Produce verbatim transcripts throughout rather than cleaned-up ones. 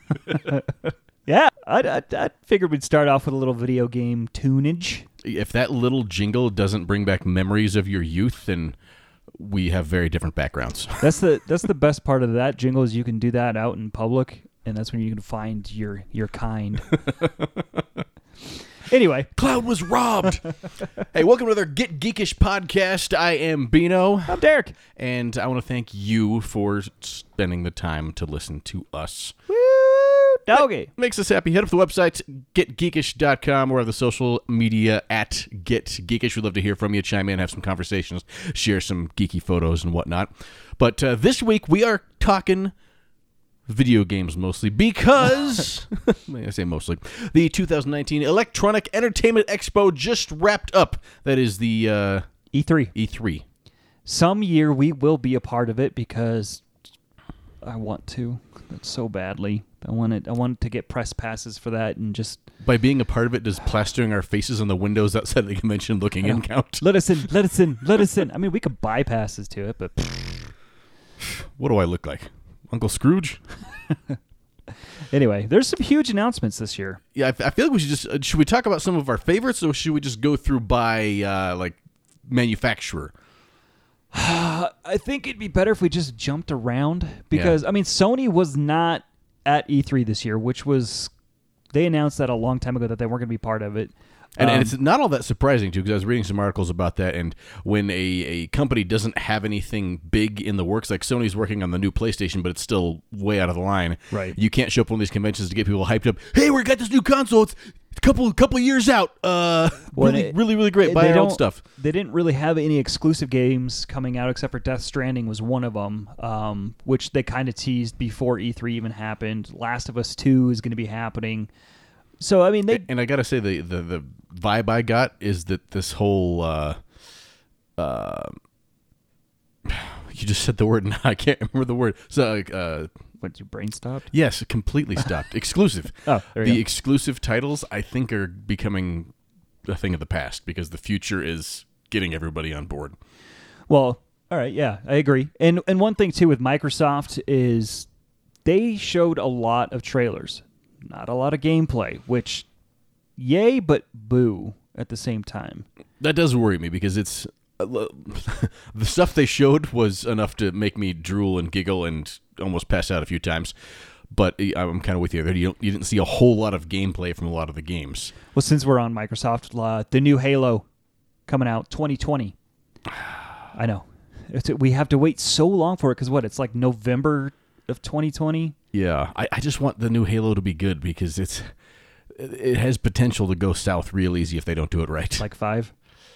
Yeah, I, I, I figured we'd start off with a little video game tunage. If that little jingle doesn't bring back memories of your youth, then we have very different backgrounds. That's the that's the best part of that jingle is you can do that out in public, and that's when you can find your your kind. Anyway. Cloud was robbed. Hey, welcome to another Get Geekish podcast. I am Bino. I'm Derek. And I want to thank you for spending the time to listen to us. Woo, doggy. Makes us happy. Head up to the website, get geekish dot com, or the social media at GetGeekish. We'd love to hear from you, chime in, have some conversations, share some geeky photos and whatnot. But uh, this week we are talking video games mostly because, I say mostly, the two thousand nineteen Electronic Entertainment Expo just wrapped up. That is the uh, E three. E three. Some year we will be a part of it because I want to so badly. I want it. I want to get press passes for that and just... By being a part of it, does plastering our faces on the windows outside the convention looking in count? Let us in, let us in, let us in. I mean, we could buy passes to it, but... What do I look like? Uncle Scrooge? Anyway, there's some huge announcements this year. Yeah, I, I feel like we should just... Uh, should we talk about some of our favorites, or should we just go through by, uh, like, manufacturer? I think it'd be better if we just jumped around because, yeah. I mean, Sony was not at E three this year, which was... They announced that a long time ago that they weren't going to be part of it. And, um, and it's not all that surprising, too, because I was reading some articles about that, and when a, a company doesn't have anything big in the works, like Sony's working on the new PlayStation, but it's still way out of the line, right? You can't show up on these conventions to get people hyped up. Hey, we got this new console. It's a couple, couple years out. Uh, well, really, it, really, really great. Buy our old stuff. They didn't really have any exclusive games coming out, except for Death Stranding was one of them, um, which they kind of teased before E three even happened. Last of Us two is going to be happening. So, I mean, they... And I got to say, the, the, the vibe I got is that this whole... Uh, uh, you just said the word, and I can't remember the word. So, uh... What, your brain stopped? Yes, it completely stopped. Exclusive. Oh, there you The go. exclusive titles, I think, are becoming a thing of the past, because the future is getting everybody on board. Well, all right, yeah, I agree. And and one thing, too, with Microsoft is they showed a lot of trailers. Not a lot of gameplay, which, yay, but boo at the same time. That does worry me, because it's uh, the stuff they showed was enough to make me drool and giggle and almost pass out a few times. But I'm kind of with you there. You, don't, you didn't see a whole lot of gameplay from a lot of the games. Well, since we're on Microsoft, uh, the new Halo coming out twenty twenty. I know. It's, we have to wait so long for it because, what, it's like November of twenty twenty? Yeah, I, I just want the new Halo to be good because it's it has potential to go south real easy if they don't do it right. Like five?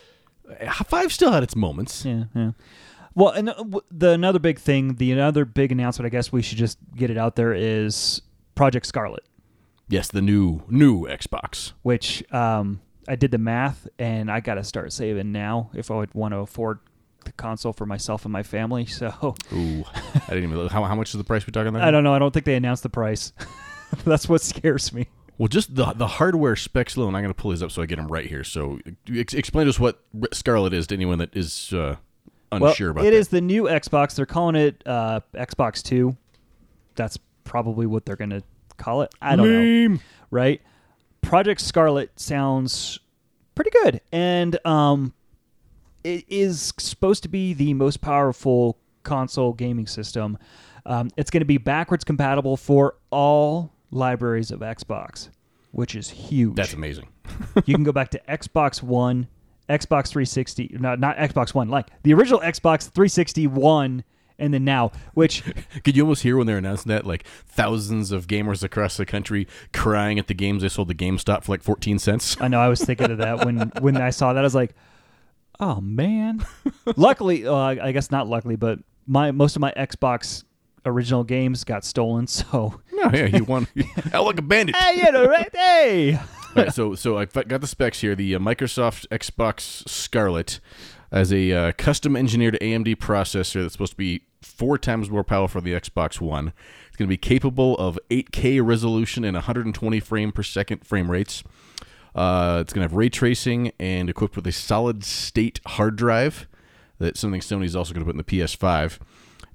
Five still had its moments. Yeah, yeah. Well, and the another big thing, the another big announcement, I guess we should just get it out there, is Project Scarlet. Yes, the new new Xbox. Which um, I did the math, and I got to start saving now if I would want to afford the console for myself and my family. So, ooh, I didn't even look. How, how much is the price we're talking about? I don't know. I don't think they announced the price. That's what scares me. Well, just the the hardware specs alone. I'm going to pull these up so I get them right here. So, ex- explain to us what Scarlet is to anyone that is uh, unsure well, about it that. is the new Xbox. They're calling it uh, Xbox Two. That's probably what they're going to call it. I don't Name. know. Right? Project Scarlet sounds pretty good, and um. It is supposed to be the most powerful console gaming system. Um, it's going to be backwards compatible for all libraries of Xbox, which is huge. That's amazing. You can go back to Xbox One, Xbox three sixty, no, not Xbox One, like the original Xbox three sixty-one, and then now, which... Could you almost hear when they're announcing that, like thousands of gamers across the country crying at the games they sold to GameStop for like fourteen cents? I know, I was thinking of that when, when I saw that. I was like, oh, man. Luckily, uh, I guess not luckily, but my most of my Xbox original games got stolen, so... No, yeah, you won. Out like a bandit. Hey, you know, right? Hey! All right, so, so I've got the specs here. The uh, Microsoft Xbox Scarlet has a uh, custom-engineered A M D processor that's supposed to be four times more powerful for the Xbox One. It's going to be capable of eight K resolution and one hundred twenty frame per second frame rates. Uh, it's going to have ray tracing and equipped with a solid-state hard drive. That's something Sony's also going to put in the P S five.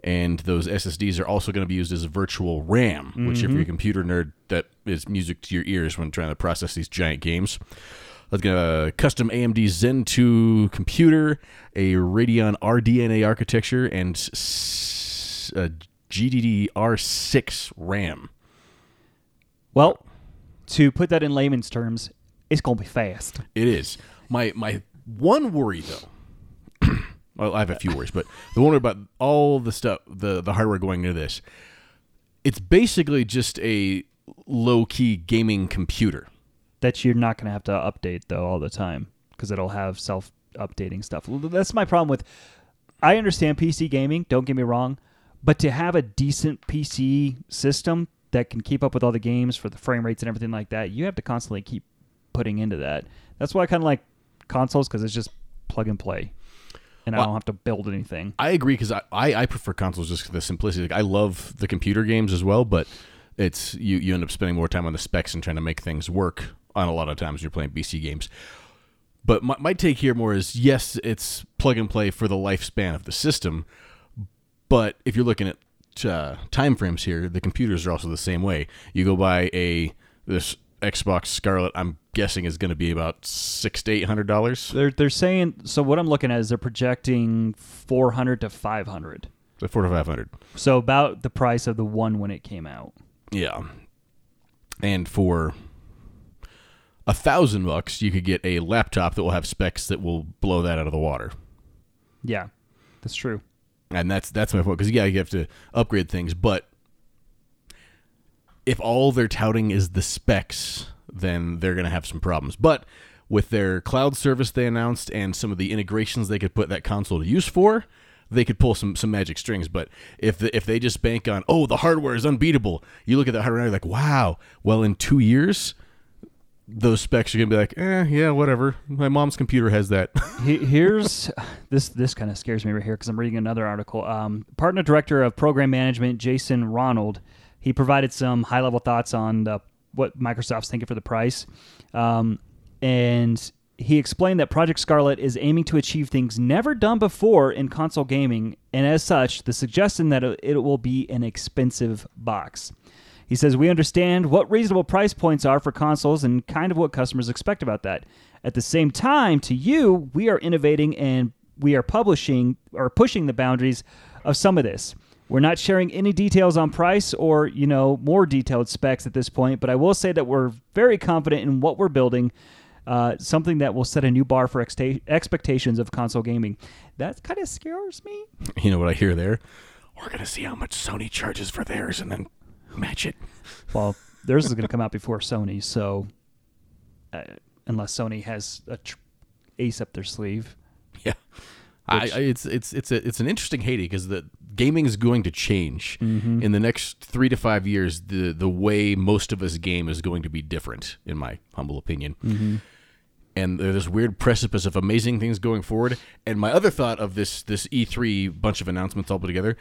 And those S S Ds are also going to be used as virtual RAM, mm-hmm. which if you're a computer nerd, that is music to your ears when trying to process these giant games. Let's get a custom A M D Zen two computer, a Radeon R D N A architecture, and s- a G D D R six RAM. Well, to put that in layman's terms, it's going to be fast. It is. My my one worry, though, well, I have a few worries, but the one about all the stuff, the, the hardware going into this, it's basically just a low-key gaming computer. That you're not going to have to update, though, all the time, because it'll have self-updating stuff. That's my problem with... I understand P C gaming, don't get me wrong, but to have a decent P C system that can keep up with all the games for the frame rates and everything like that, you have to constantly keep putting into that. That's why I kind of like consoles, because it's just plug and play, and well, I don't have to build anything. I agree, because I, I, I prefer consoles just for the simplicity. Like, I love the computer games as well, but it's you, you end up spending more time on the specs and trying to make things work on a lot of times you're playing P C games. But my, my take here more is, yes, it's plug and play for the lifespan of the system, but if you're looking at uh, time frames here, the computers are also the same way. You go buy a this Xbox Scarlett, I'm guessing is going to be about six to eight hundred dollars. They're they're saying, so what I'm looking at is they're projecting four hundred to five hundred. So four to five hundred. So about the price of the one when it came out. Yeah, and for a thousand bucks, you could get a laptop that will have specs that will blow that out of the water. Yeah, that's true. And that's that's my point, because yeah, you have to upgrade things, but if all they're touting is the specs, then they're going to have some problems. But with their cloud service they announced and some of the integrations they could put that console to use for, they could pull some some magic strings. But if the, if they just bank on, oh, the hardware is unbeatable, you look at the hardware and you're like, wow, well, in two years, those specs are going to be like, eh, yeah, whatever. My mom's computer has that. Here's, this this kind of scares me right here, because I'm reading another article. Um, Partner Director of Program Management, Jason Ronald, he provided some high-level thoughts on the, what Microsoft's thinking for the price. Um, and he explained that Project Scarlett is aiming to achieve things never done before in console gaming, and as such, the suggestion that it will be an expensive box. He says, we understand what reasonable price points are for consoles and kind of what customers expect about that. At the same time, to you, we are innovating and we are publishing or pushing the boundaries of some of this. We're not sharing any details on price or, you know, more detailed specs at this point, but I will say that we're very confident in what we're building, uh, something that will set a new bar for ex- expectations of console gaming. That kind of scares me. You know what I hear there? We're going to see how much Sony charges for theirs and then match it. Well, theirs is going to come out before Sony, so uh, unless Sony has a tr- ace up their sleeve. Yeah. I, I, it's it's it's a, it's an interesting Haiti, because the gaming is going to change mm-hmm. in the next three to five years. The the way most of us game is going to be different, in my humble opinion. Mm-hmm. And there's this weird precipice of amazing things going forward. And my other thought of this this E three bunch of announcements all put together,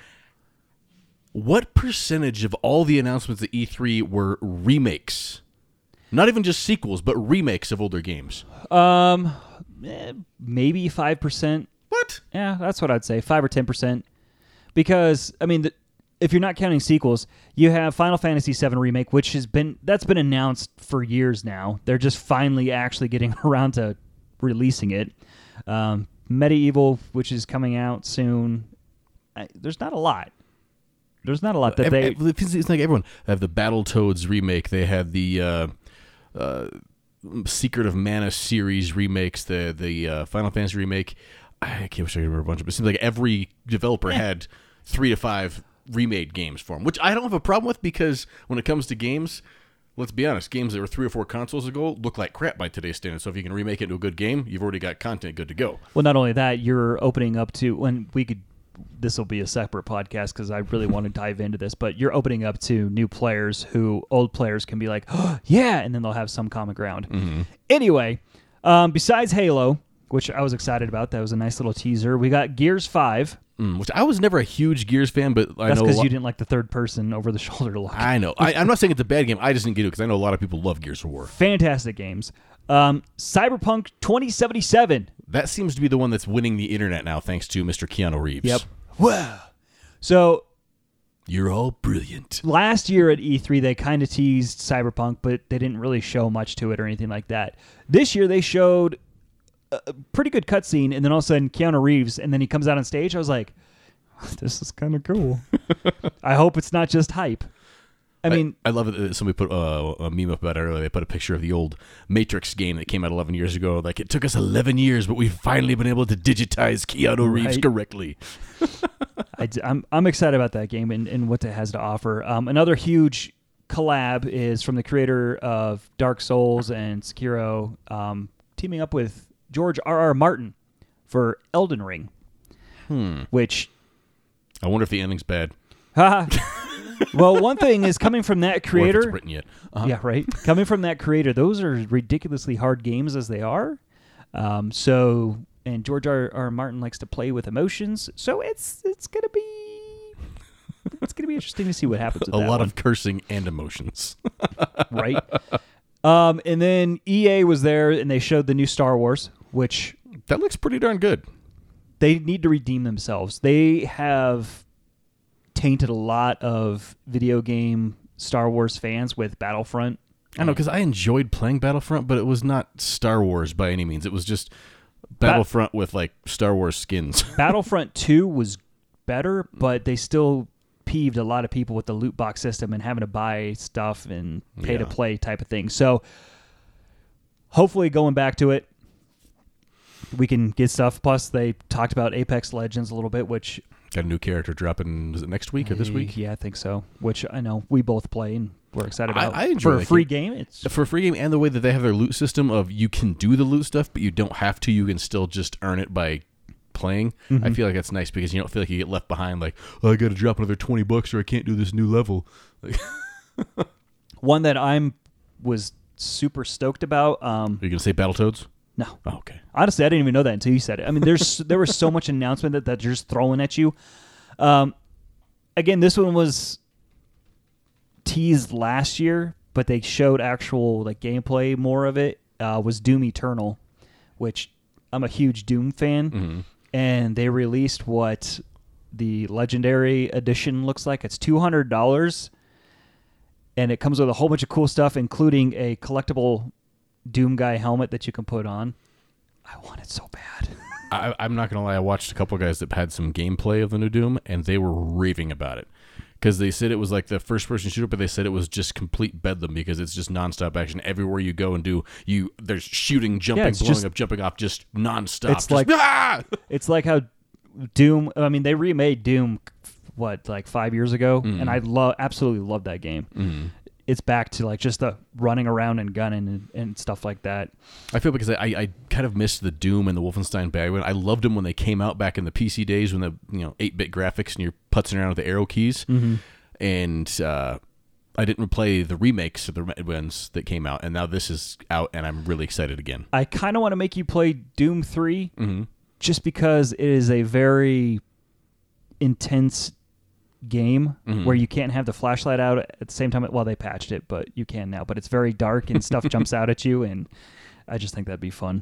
what percentage of all the announcements at E three were remakes? Not even just sequels, but remakes of older games. Um, eh, maybe five percent. What? Yeah, that's what I'd say, five or ten percent. Because I mean, the, if you're not counting sequels, you have Final Fantasy seven Remake, which has been that's been announced for years now. They're just finally actually getting around to releasing it. Um, Medieval, which is coming out soon. I, there's not a lot. There's not a lot that they. It's like everyone. They have the Battletoads remake. They have the uh, uh, Secret of Mana series remakes. The the uh, Final Fantasy remake. I can't wish I could remember a bunch of. But it seems like every developer yeah. had three to five remade games for them, which I don't have a problem with, because when it comes to games, let's be honest, games that were three or four consoles ago look like crap by today's standards. So if you can remake it into a good game, you've already got content good to go. Well, not only that, you're opening up to when we could. This will be a separate podcast because I really want to dive into this, but you're opening up to new players who old players can be like, oh, yeah, and then they'll have some common ground. Mm-hmm. Anyway, um, besides Halo, which I was excited about, that was a nice little teaser, we got Gears five. Mm, which I was never a huge Gears fan, but I That's know... That's because lo- you didn't like the third-person over-the-shoulder look. I know. I, I'm not saying it's a bad game. I just didn't get it because I know a lot of people love Gears of War. Fantastic games. Um, Cyberpunk twenty seventy-seven. That seems to be the one that's winning the internet now, thanks to Mister Keanu Reeves. Yep. Wow. So You're all brilliant. last year at E three, they kind of teased Cyberpunk, but they didn't really show much to it or anything like that. This year, they showed a a pretty good cutscene, and then all of a sudden, Keanu Reeves, and then he comes out on stage. I was like, this is kind of cool. I hope it's not just hype. I mean, I, I love it that somebody put uh, a meme up about it earlier. They put a picture of the old Matrix game that came out eleven years ago. Like, it took us eleven years, but we've finally been able to digitize Keanu Reeves Right. correctly. I, I'm I'm excited about that game and, and what it has to offer. Um, another huge collab is from the creator of Dark Souls and Sekiro, um, teaming up with George R. R. Martin for Elden Ring, Hmm. which, I wonder if the ending's bad. haha. Well, one thing is coming from that Or if it's creator. written yet. Uh-huh. Yeah, right. Coming from that creator, those are ridiculously hard games as they are. Um, so, and George R. R. Martin likes to play with emotions, so it's it's gonna be it's gonna be interesting to see what happens. With A that lot one, of cursing and emotions. right. Um, and then E A was there, and they showed the new Star Wars, which That looks pretty darn good. they need to redeem themselves. They have tainted a lot of video game Star Wars fans with Battlefront. I don't know, because I enjoyed playing Battlefront, but it was not Star Wars by any means. It was just Battlefront with, like, Star Wars skins. Battlefront two was better, but they still peeved a lot of people with the loot box system and having to buy stuff and pay Yeah. to play type of thing. So hopefully going back to it, we can get stuff. Plus, they talked about Apex Legends a little bit, which... Got a new character dropping, is it next week or this week? Yeah, I think so. Which I know we both play and we're excited I- about. I enjoy For a that free game. game, it's... For a free game, and the way that they have their loot system of you can do the loot stuff, but you don't have to. You can still just earn it by playing. Mm-hmm. I feel like that's nice because you don't feel like you get left behind. Like, oh, I got to drop another twenty bucks or I can't do this new level. Like, One that I'm was super stoked about. Um, are you gonna say Battletoads? no, Oh, okay. honestly, I didn't even know that until you said it. I mean, there's there was so much announcement that, that they're just throwing at you. Um, again, this one was teased last year, but they showed actual like gameplay. More of it uh, was Doom Eternal, which I'm a huge Doom fan, Mm-hmm. and they released what the Legendary Edition looks like. It's two hundred dollars, and it comes with a whole bunch of cool stuff, including a collectible Doom Guy helmet that you can put on. I want it so bad. I, I'm not gonna lie. I watched a couple guys that had some gameplay of the new Doom, and they were raving about it because they said it was like the first-person shooter, but they said it was just complete bedlam because it's just nonstop action everywhere you go and do. You there's shooting, jumping, it's blowing just- up, jumping off, just nonstop. It's Just, like- ah! It's like how Doom. I mean, they remade Doom, what, like five years ago, Mm. and I love, absolutely love that game. Mhm. It's back to like just the running around and gunning and, and stuff like that. I feel because I, I kind of missed the Doom and the Wolfenstein Bagman. I loved them when they came out back in the P C days when the you know eight bit graphics and you're putzing around with the arrow keys. Mm-hmm. And uh, I didn't play the remakes of the ones that came out, and now this is out, and I'm really excited again. I kind of want to make you play Doom three Mm-hmm. just because it is a very intense game Mhm. where you can't have the flashlight out at the same time. Well, they patched it, but you can now. But it's very dark and stuff jumps out at you, and I just think that'd be fun.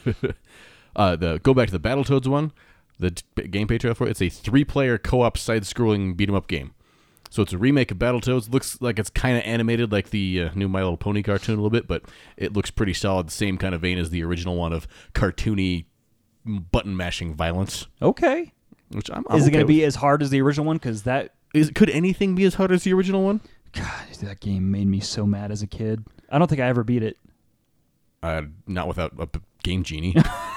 uh, the go back to the Battletoads one, the t- gameplay trailer for it. It's a three-player co-op side-scrolling beat 'em up game. So it's a remake of Battletoads. Looks like it's kind of animated like the uh, new My Little Pony cartoon a little bit, but it looks pretty solid. Same kind of vein as the original one of cartoony button mashing violence. Okay. Which I'm, I'm Is it okay going to be with. as hard as the original one? Because that, Is could anything be as hard as the original one? God, that game made me so mad as a kid. I don't think I ever beat it. Uh, not without a b- game genie.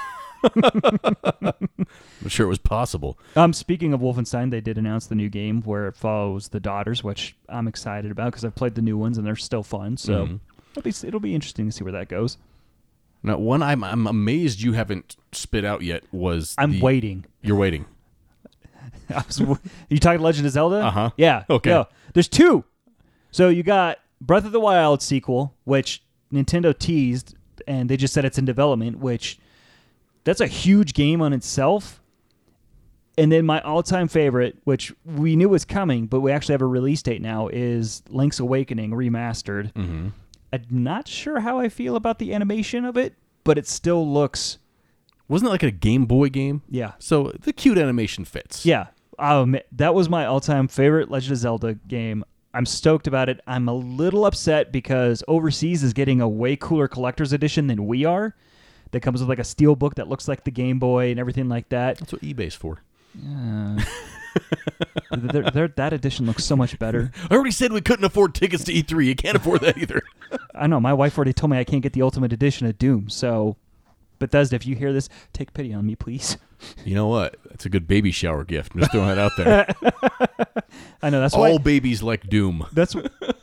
I'm sure it was possible. Um, speaking of Wolfenstein, they did announce the new game where it follows the daughters, which I'm excited about because I've played the new ones and they're still fun. So Mhm. it'll be it'll be interesting to see where that goes. Now, one I'm I'm amazed you haven't spit out yet was I'm the- waiting. You're waiting. I was, you talking Legend of Zelda? Uh-huh. Yeah. Okay. No, there's two. So you got Breath of the Wild sequel, which Nintendo teased, and they just said it's in development, which that's a huge game on itself. And then my all-time favorite, which we knew was coming, but we actually have a release date now, is Link's Awakening remastered. Mm-hmm. I'm not sure how I feel about the animation of it, but it still looks, Wasn't it like a Game Boy game? yeah. So the cute animation fits. Yeah. Um, that was my all-time favorite Legend of Zelda game. I'm stoked about it. I'm a little upset because Overseas is getting a way cooler collector's edition than we are. That comes with like a steel book that looks like the Game Boy and everything like that. That's what eBay's for. Yeah. they're, they're, that edition looks so much better. I already said we couldn't afford tickets to E three. You can't afford that either. I know. My wife already told me I can't get the Ultimate Edition of Doom. So, Bethesda, if you hear this, take pity on me, please. You know what? That's a good baby shower gift. I'm just throwing it out there. I know. That's all why babies like Doom. That's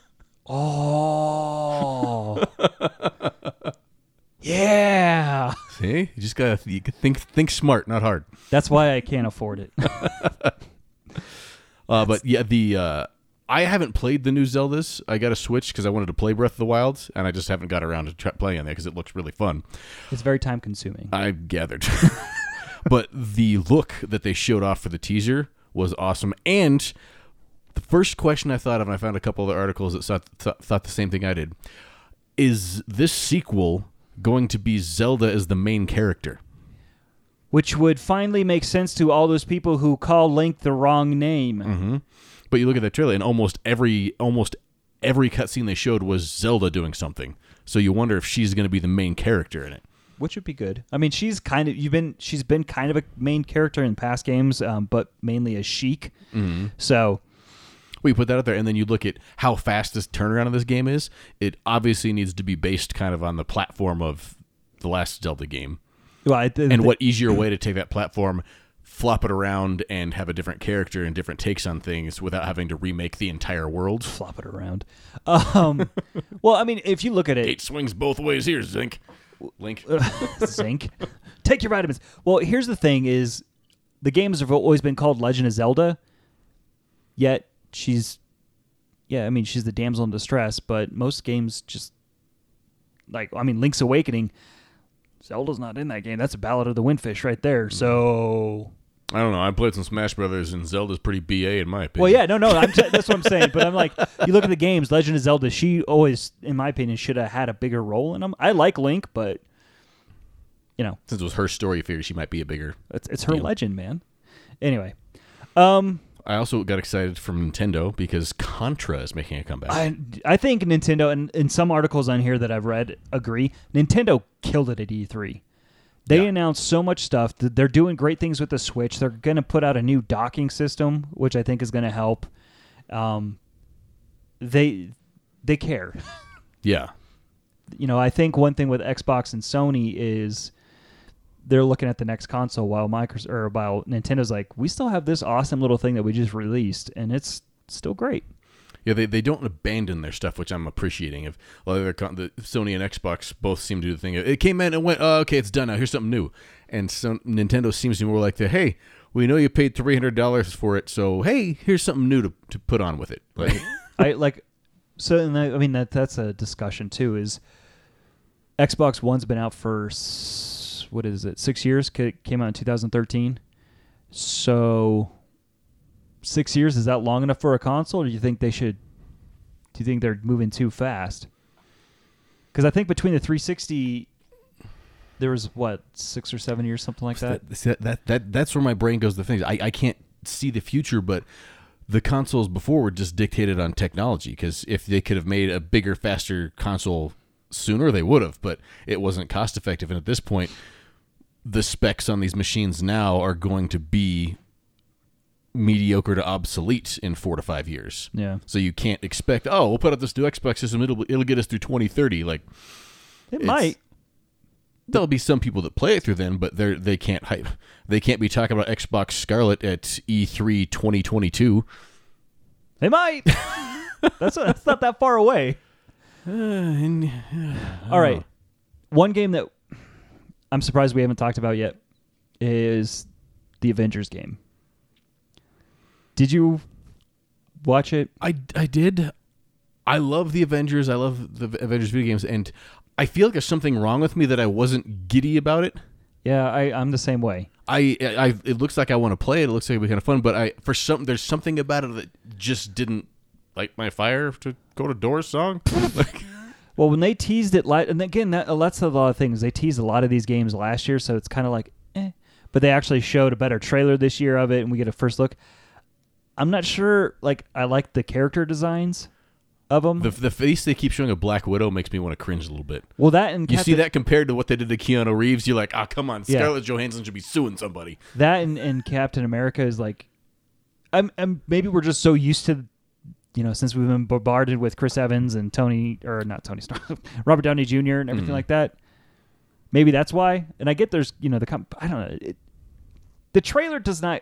oh yeah. See, you just gotta you think think smart, not hard. That's why I can't afford it. uh, but yeah, the uh, I haven't played the new Zeldas. I got a Switch because I wanted to play Breath of the Wild, and I just haven't got around to try playing that because it looks really fun. It's very time consuming. I gathered. But the look that they showed off for the teaser was awesome. And the first question I thought of, and I found a couple other articles that thought, th- thought the same thing I did, is this sequel going to be Zelda as the main character? Which would finally make sense to all those people who call Link the wrong name. Mm-hmm. But you look at that trailer, and almost every almost every cutscene they showed was Zelda doing something. So you wonder if she's going to be the main character in it. Which would be good. I mean, she's kind of you've been she's been kind of a main character in past games, um, but mainly as Sheik. Mm-hmm. So, we put that out there, and then you look at how fast this turnaround of this game is. It obviously needs to be based kind of on the platform of the last Zelda game. Well, I, the, and the, what easier way to take that platform, flop it around, and have a different character and different takes on things without having to remake the entire world? Flop it around. Um, well, I mean, if you look at it, Gate swings both ways here, Zink. Link. Zinc. Take your vitamins. Well, here's the thing is the games have always been called Legend of Zelda, yet she's, yeah, I mean, she's the damsel in distress, but most games just, like, I mean, Link's Awakening, Zelda's not in that game. That's a Ballad of the Windfish right there, so... I don't know. I played some Smash Brothers, and Zelda's pretty B A in my opinion. Well, yeah, no, no, I'm t- that's what I'm saying. But I'm like, you look at the games, Legend of Zelda, she always, in my opinion, should have had a bigger role in them. I like Link, but, you know. Since it was her story, you figure she might be a bigger... It's, it's her deal. legend, man. Anyway. Um, I also got excited from Nintendo because Contra is making a comeback. I I think Nintendo, and in some articles on here that I've read, agree, Nintendo killed it at E three. They yeah. announced so much stuff. They're doing great things with the Switch. They're going to put out a new docking system, which I think is going to help. Um, they they care. Yeah. You know, I think one thing with Xbox and Sony is they're looking at the next console while Microsoft or while Nintendo's like, we still have this awesome little thing that we just released, and it's still great. Yeah, they, they don't abandon their stuff, which I'm appreciating. Of well, the Sony and Xbox both seem to do the thing. It came in and went, oh, okay, it's done now. Here's something new. And so Nintendo seems to be more like the, hey, we know you paid three hundred dollars for it, so hey, here's something new to, to put on with it. Like, I like so, and I, I mean that that's a discussion too. Is Xbox One's been out for what is it? Six years? Came out in two thousand thirteen. So. Six years, is that long enough for a console, or do you think they should, do you think they're moving too fast? Because I think between the three sixty, there was, what, six or seven years, something like that? That, that, that That's where my brain goes to things. I, I can't see the future, but the consoles before were just dictated on technology, because if they could have made a bigger, faster console sooner, they would have, but it wasn't cost-effective, and at this point, the specs on these machines now are going to be mediocre to obsolete in four to five years. Yeah. So you can't expect, oh, we'll put out this new Xbox system, it'll it'll get us through twenty thirty. Like, it might. There'll be some people that play it through then, but they they can't hype. They can't be talking about Xbox Scarlet at E three twenty twenty-two. They might. that's a, that's not that far away. Uh, and, uh, All right. One game that I'm surprised we haven't talked about yet is the Avengers game. Did you watch it? I, I did. I love the Avengers. I love the Avengers video games, and I feel like there's something wrong with me that I wasn't giddy about it. Yeah, I, I'm the same way. I, I it looks like I want to play it. It looks like it'll be kind of fun, but I for some there's something about it that just didn't light my fire to go to Doors song. Like, well, when they teased it, and again, that, that's a lot of things. They teased a lot of these games last year, so it's kind of like, eh. But they actually showed a better trailer this year of it, and we get a first look. I'm not sure. Like, I like the character designs of them. The, the face they keep showing of Black Widow makes me want to cringe a little bit. Well, that and you Captain, see that compared to what they did to Keanu Reeves, you're like, ah, oh, come on, Yeah. Scarlett Johansson should be suing somebody. That and, and Captain America is like, I'm, I'm maybe we're just so used to, you know, since we've been bombarded with Chris Evans and Tony, or not Tony Stark, Robert Downey Junior and everything Mm. like that. Maybe that's why. And I get there's, you know, the comp- I don't know. It, the trailer does not,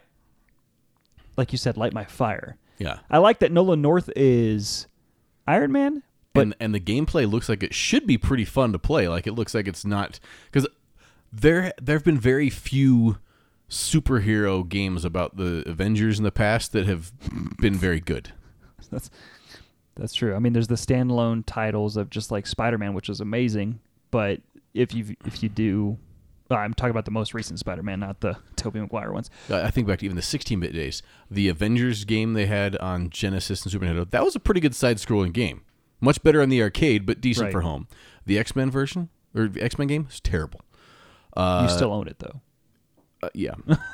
like you said, light my fire. Yeah. I like that Nolan North is Iron Man, but and and the gameplay looks like it should be pretty fun to play. Like it looks like it's not, because there there have been very few superhero games about the Avengers in the past that have been very good. that's that's true. I mean, there's the standalone titles of just like Spider-Man, which is amazing. But if you if you do, well, I'm talking about the most recent Spider-Man, not the Tobey Maguire ones. I I think back to even the sixteen-bit days. The Avengers game they had on Genesis and Super Nintendo, that was a pretty good side-scrolling game. Much better on the arcade, but decent Right. for home. The X-Men version, or the X-Men game, is terrible. Uh, You still own it though. Uh, yeah.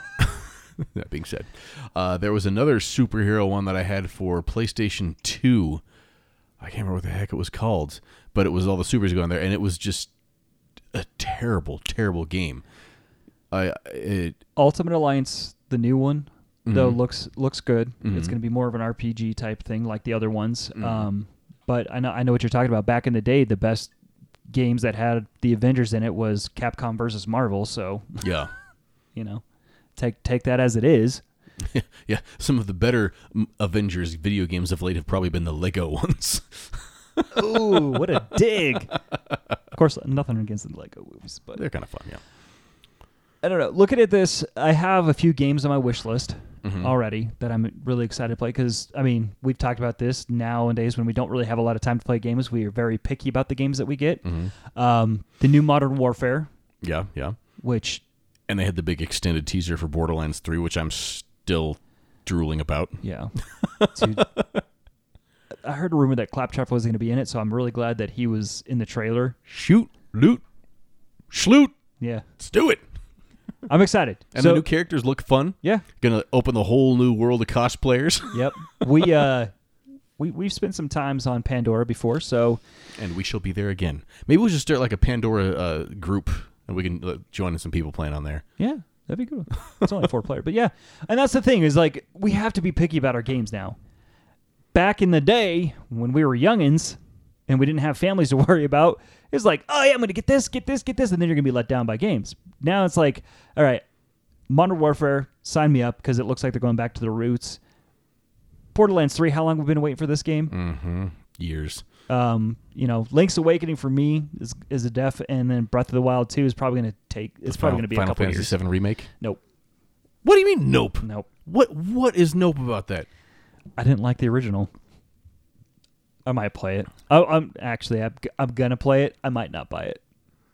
That being said, uh, there was another superhero one that I had for PlayStation two. I can't remember what the heck it was called, but it was all the supers going there, and it was just a terrible, terrible game. I it Ultimate Alliance, the new one, though Mhm. looks looks good. Mhm. It's going to be more of an R P G type thing like the other ones. Mhm. Um, but I know I know what you're talking about. Back in the day, the best games that had the Avengers in it was Capcom versus Marvel. So yeah. you know, take take that as it is. Yeah, some of the better mm, Avengers video games of late have probably been the Lego ones. Ooh, what a dig! Of course, nothing against the Lego movies, but They're kind of fun, yeah. I don't know. Looking at this, I have a few games on my wish list Mhm. already that I'm really excited to play because, I mean, we've talked about this nowadays when we don't really have a lot of time to play games. We are very picky about the games that we get. Mhm. Um, the new Modern Warfare, Yeah, yeah. which, And they had the big extended teaser for Borderlands three, which I'm still drooling about. yeah. Dude, I heard a rumor that Claptrap was going to be in it, so I'm really glad that he was in the trailer. Shoot, loot, schloot. Yeah. Let's do it. I'm excited. And so, the new characters look fun. yeah. Gonna open the whole new world of cosplayers. Yep. We, uh, we, we've spent some times on Pandora before, so And we shall be there again. Maybe we'll just start like a Pandora uh, group, and we can uh, join some people playing on there. yeah, that'd be cool. It's only four player, but yeah. And that's the thing is like we have to be picky about our games now. Back in the day when we were youngins and we didn't have families to worry about, it's like, oh yeah, I'm gonna get this, get this, get this, and then you're gonna be let down by games. Now it's like, all right, Modern Warfare, sign me up because it looks like they're going back to the roots. Borderlands three, how long have we been waiting for this game? Mm-hmm. Years. Um, you know, Link's Awakening for me is is a def, and then Breath of the Wild two is probably going to take. It's The probably Final- going to be Final a couple Fantasy years. seven remake. Nope, What do you mean, nope? nope. What What is nope about that? I didn't like the original. I might play it. Oh, I'm actually I'm, I'm gonna play it. I might not buy it.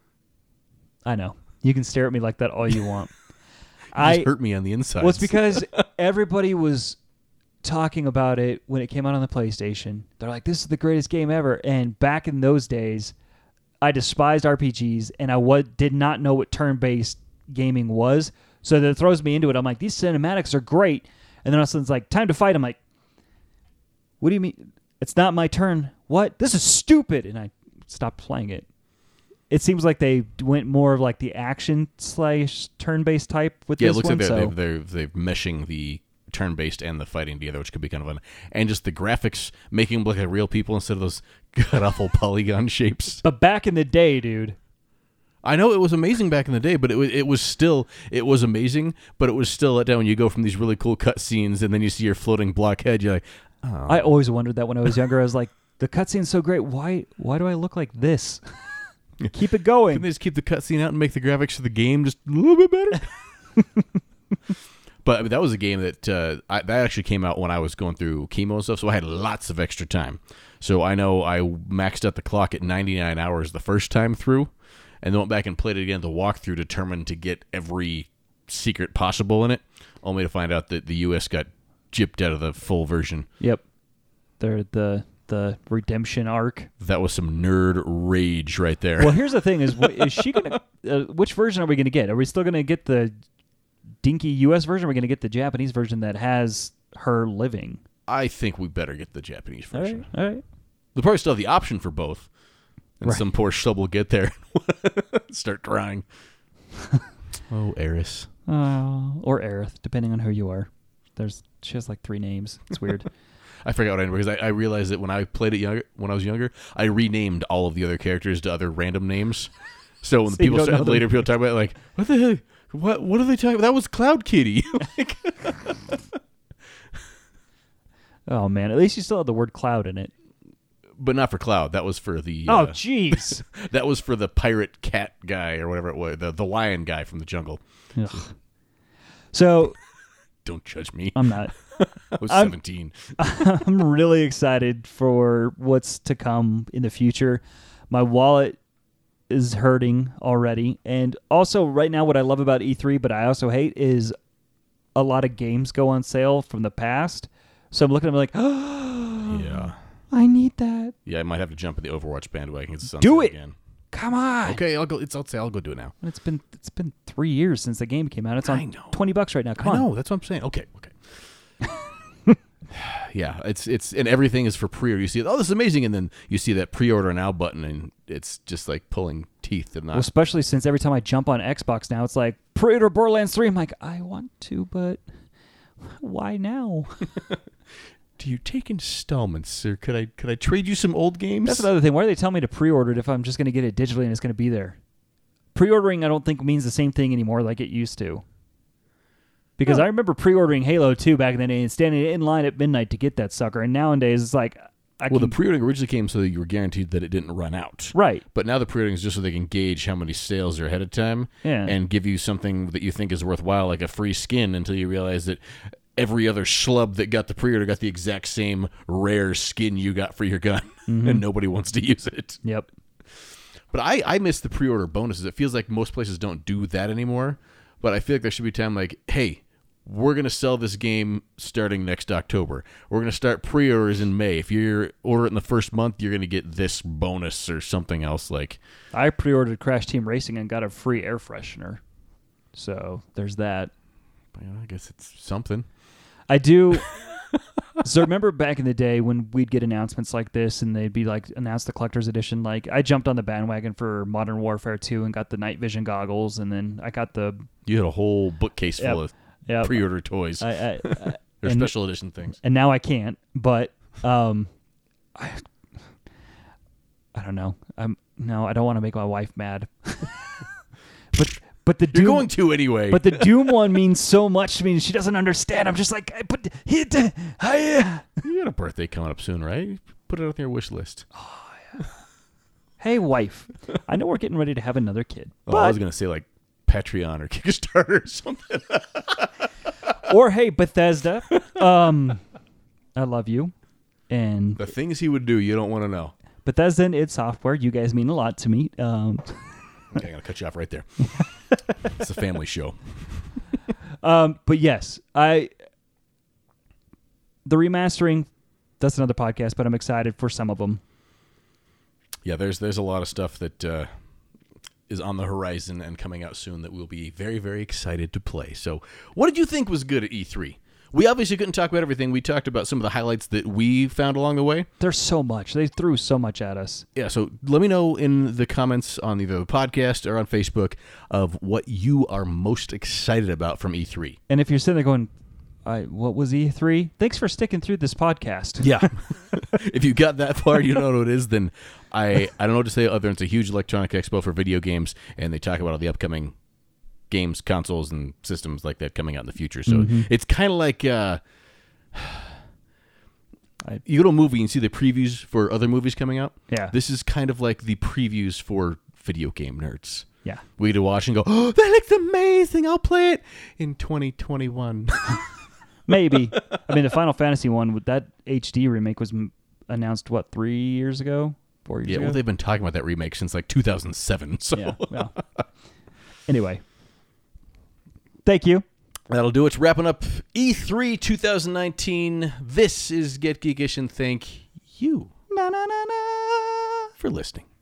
I know you can stare at me like that all you want. You I just hurt me on the inside. well, it's because everybody was talking about it when it came out on the PlayStation. They're like, "This is the greatest game ever." And back in those days, I despised R P Gs, and I w- did not know what turn-based gaming was. So that throws me into it. I'm like, these cinematics are great, and then all of a sudden it's like, time to fight. I'm like, what do you mean? It's not my turn. What? This is stupid, and I stopped playing it. It seems like they went more of like the action slash turn-based type with yeah, it this looks one. like they're, so. they're, they're, they're meshing the turn-based and the fighting together, which could be kind of fun. And just the graphics, making them look like real people instead of those god-awful polygon shapes. But back in the day, dude. I know it was amazing back in the day, but it was, it was still, it was amazing, but it was still let down when you go from these really cool cutscenes and then you see your floating blockhead, you're like, oh. I always wondered that when I was younger. I was like, the cutscene's so great. Why Why do I look like this? Keep it Can going. they just keep the cutscene out and make the graphics for the game just a little bit better? But I mean, that was a game that uh, I, that actually came out when I was going through chemo and stuff, so I had lots of extra time. So I know I maxed out the clock at ninety-nine hours the first time through, and then went back and played it again. The walkthrough, determined to get every secret possible in it, only to find out that the U S got gypped out of the full version. Yep. They're the the redemption arc. That was some nerd rage right there. Well, here's the thing: is wh- is she gonna? Uh, which version are we gonna get? Are we still gonna get the dinky U S version? Or are we gonna get the Japanese version that has her living. I think we better get the Japanese All version. right, all right. They'll probably still have the option for both. And Right. some poor schlub will get there and start crying. Oh, Eris. Uh, or Aerith, depending on who you are. There's she has like three names. It's weird. I forgot what I because I, I realized that when I played it younger, when I was younger, I renamed all of the other characters to other random names. So when So the you people don't know start, them. later people talk about it, like, what the heck? What what are they talking about? That was Cloud Kitty. Like, Oh man, at least you still have the word cloud in it. but not for Cloud. That was for the Oh uh, jeez. that was for the pirate cat guy or whatever it was, the the lion guy from the jungle. Ugh. So Don't judge me. I'm not. I was I'm- seventeen. I'm really excited for what's to come in the future. My wallet is hurting already. And also right now what I love about E three, but I also hate, is a lot of games go on sale from the past. So I'm looking at them like, oh, Yeah. I need that. Yeah, I might have to jump at the Overwatch bandwagon. It's Do sunset it. again. Come on. Okay, I'll go. It's. I'll say I'll go do it now. It's been it's been three years since the game came out. It's on I know. twenty bucks right now. Come I on. know. That's what I'm saying. Okay. Okay. Yeah, it's it's and everything is for pre-order. You see, oh, this is amazing, and then you see that pre-order now button, and it's just like pulling teeth and not. Well, especially since every time I jump on Xbox now, it's like pre-order Borderlands three. I'm like, I want to, but why now? Do you take installments, or could I could I trade you some old games? That's another thing. Why do they tell me to pre-order it if I'm just going to get it digitally and it's going to be there? Pre-ordering, I don't think means the same thing anymore like it used to. Because No. I remember pre-ordering Halo two back in the day and standing in line at midnight to get that sucker. And nowadays it's like, I well, can, the pre-ordering originally came so that you were guaranteed that it didn't run out. right. But now the pre-ordering is just so they can gauge how many sales are ahead of time Yeah. and give you something that you think is worthwhile, like a free skin, until you realize that every other schlub that got the pre-order got the exact same rare skin you got for your gun, Mm-hmm. and nobody wants to use it. Yep. But I, I miss the pre-order bonuses. It feels like most places don't do that anymore. But I feel like there should be time like, hey, we're going to sell this game starting next October. We're going to start pre-orders in May. If you order it in the first month, you're going to get this bonus or something else. Like, I pre-ordered Crash Team Racing and got a free air freshener. So there's that. you know, I guess it's something. I do. So remember back in the day when we'd get announcements like this and they'd be like, announce the collector's edition. Like I jumped on the bandwagon for Modern Warfare two and got the night vision goggles, and then I got the You had a whole bookcase full Yep. of yeah, pre-order toys I, I, I, or and- special edition things. and now I can't. But um, I, I don't know. I'm no, I don't want to make my wife mad. but but the You're Doom, going to anyway. but the Doom one means so much to me, and she doesn't understand. I'm just like, but hit, hi. you got a birthday coming up soon, right? Put it on your wish list. Hey, wife, I know we're getting ready to have another kid, Oh, but I was going to say like Patreon or Kickstarter or something. or hey, Bethesda, um, I love you, and The things he would do, you don't want to know. Bethesda and id Software, you guys mean a lot to me. Um, Okay, I'm going to cut you off right there. It's a family show. um, but yes, I the remastering. That's another podcast, but I'm excited for some of them. Yeah, there's there's a lot of stuff that uh, is on the horizon and coming out soon that we'll be very, very excited to play. So what did you think was good at E three? We obviously couldn't talk about everything. We talked about some of the highlights that we found along the way. There's so much. They threw so much at us. Yeah, so let me know in the comments on either the podcast or on Facebook of what you are most excited about from E three. And if you're sitting there going, I, what was E three? Thanks for sticking through this podcast. Yeah. If you got that far, you know what it is, then I, I don't know what to say other than it's a huge electronic expo for video games, and they talk about all the upcoming games, consoles, and systems like that coming out in the future. So Mhm. it's kind of like uh, I- you go to a movie and see the previews for other movies coming out. Yeah. This is kind of like the previews for video game nerds. Yeah. We get to watch and go, oh, that looks amazing. I'll play it in twenty twenty-one. Maybe. I mean, the Final Fantasy one, with that H D remake was m- announced, what, three years ago? Four years Yeah, ago? well, they've been talking about that remake since like two thousand seven. So Yeah, well. Anyway. Thank you. that'll do it. Wrapping up E three twenty nineteen. This is Get Geekish, and thank you Na, na, na, na. for listening.